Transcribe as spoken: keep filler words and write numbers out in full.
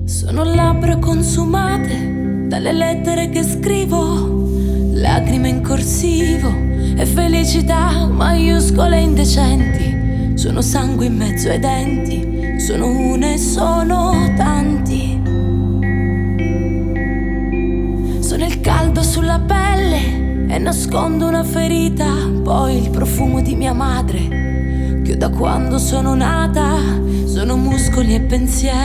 Sono labbra consumate dalle lettere che scrivo, lacrime in corsivo e felicità maiuscole indecenti. Sono sangue in mezzo ai denti, sono une e sono tanti. Sono il caldo sulla pelle e nascondo una ferita, poi il profumo di mia madre che da quando sono nata sono muscoli e pensieri.